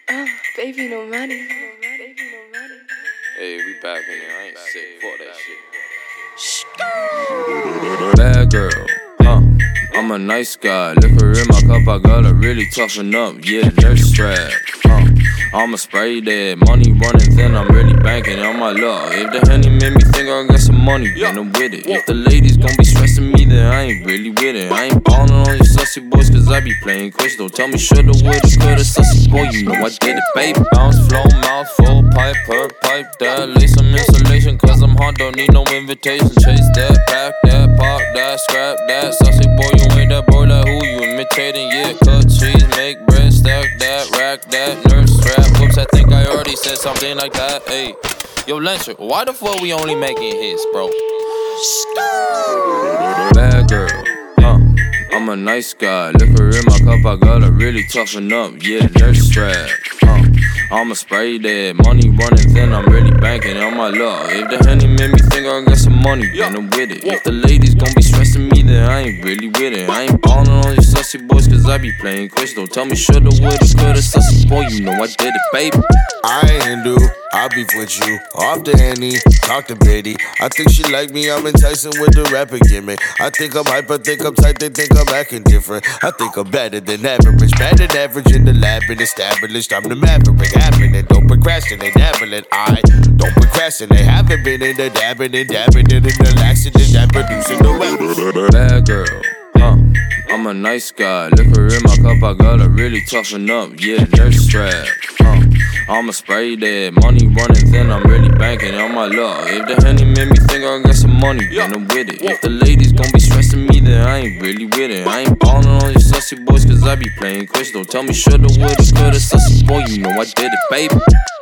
Oh, baby, no money. Hey, we back in there. I ain't sick. Fuck that shit. Bad girl, I'm a nice guy. Liquor in my cup, I gotta really toughen up. Yeah, nurse strap. I'ma spray that money running thin. I'm really banking on my luck. If the honey made me think I got some money, then I'm with it. If the ladies gon' be stressing me, then I ain't really with it. I ain't ballin' on you sussy boys, cause I be playing crystal. Tell me shoulda, woulda, coulda, sussy boy, you know I did it, baby. Bounce, flow, mouth full, pipe, per pipe that. Lay some insulation, cause I'm hot, don't need no invitation. Chase that, pack that, pop that, scrap that. Sussy boy, you ain't that boy, like who you imitating? Yeah, cut cheese, make bread, stack that, rack that, nurse strap. Whoops, I think I already said something like that. Hey, yo, Lencher, why the fuck we only making hits, bro? Bad girl, I'm a nice guy. Liquor in my cup, I gotta really toughen up. Yeah, nurse strap. I'ma spray that money running thin. I'm really banking on my luck. If the honey made me think I got some money, then I'm with it. If the ladies gon' be stressing me, then I ain't really with it. I ain't ballin' on you sussy boys, cause I be playing crystal. Tell me shoulda, woulda, coulda, sussy boy, you know I did it, baby. I ain't Hindu, I beef with you. Off the Henny, talk to Betty. I think she like me, I'm enticing with the rapper gimmick. I think I'm hype, I think I'm tight, they think I'm acting different. I think I'm better than average, better than average in the lab and established. I'm the maverick, happening, don't procrastinate, dabbling. I don't procrastinate, haven't been in the dabbing and dabbing and in the laxative that producing the rappers. Bad girl, I'm a nice guy. Liquor in my cup, I gotta really toughen up. Yeah, nurse strap. I'ma spray that money running thin. I'm really banking on my luck. If the honey made me think I got some money, then I'm with it. If the ladies gon' be stressing me, then I ain't really with it. I ain't ballin' on you sussy boys, cause I be playing crystal. Tell me shoulda, woulda, coulda, sussy boy, you know I did it, baby.